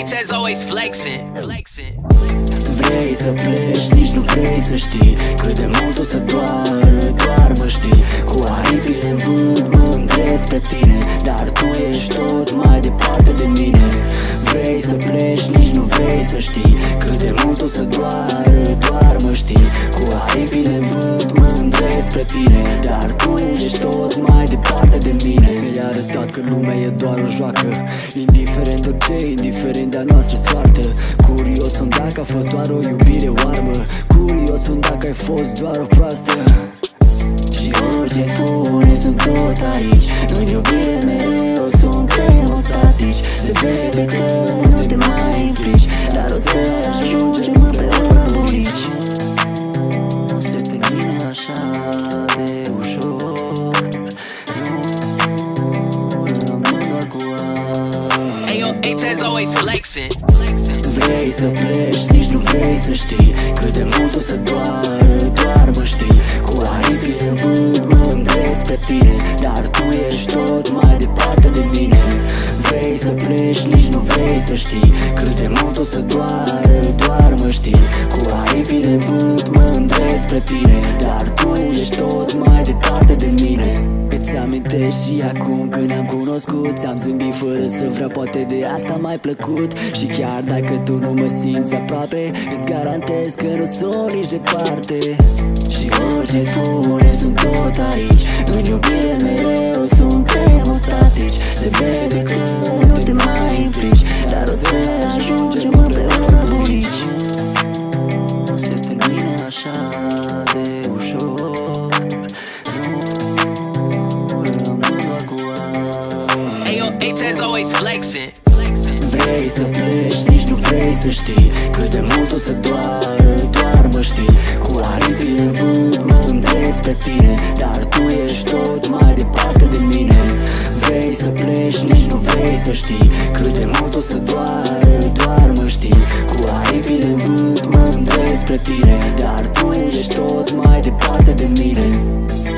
A-Tez always flexing. Vrei să pleci, nici nu vrei să știi cât de mult o să doară, doar mă știi. Cu aripile în vânt mă îndrept spre tine, dar tu ești tot mai departe de mine. Vrei să pleci, nici nu vrei să știi cât de mult o să doară, doar mă știi. Cu aripile în vânt mă îndrept spre tine, dar tu ești tot mai departe de mine. Mi-ai arătat că lumea e doar o joacă, indiferent orice, indiferent de-a noastră soartă. Curios sunt dacă a fost doar o iubire oarbă, curios sunt dacă ai fost doar o proastă. Și orice spune sunt tot aici, în iubire mereu suntem ostatici. Se vede că nu te mai implici, dar o să ajungem împreună bunici. Nu se termină așa de ușor, nu rămân doar cu ai. Ayo, A-Tez always flexing. Vrei să pleci, nici nu vrei să știi cât de mult o să doară, doar mă știi. Cu aripile în vânt mă îndrept spre tine, dar tu ești tot mai departe de mine. Vrei să pleci, nici nu vrei să știi cât de mult o să doară, doar mă știi. Cu aripile în vânt mă îndrept spre tine, dar tu ești tot mai departe de mine. Îți amintești și acum când ne-am cunoscut, ți-am zâmbit fără să vreau, poate de asta m-ai plăcut. Și chiar dacă tu nu mă simți aproape, îți garantez că nu sunt nici departe. Și orice spune sunt tot aici, în iubire mereu suntem ostatici. Se vede că nu te mai implici, dar o să ajungem împreună bunici. Nu se termină așa de ușor, Ayo, A-Tez always flexing. vrei să pleci, nici nu vrei să știi cât de mult o să doară, doar mă știi. Cu aripile în vânt mă îndrept spre tine, dar tu ești tot mai departe de mine. Vrei să pleci, nici nu vrei să știi cât de mult o să doară, doar mă știi. Cu aripile în vânt mă îndrept spre tine, dar tu ești tot mai departe de mine.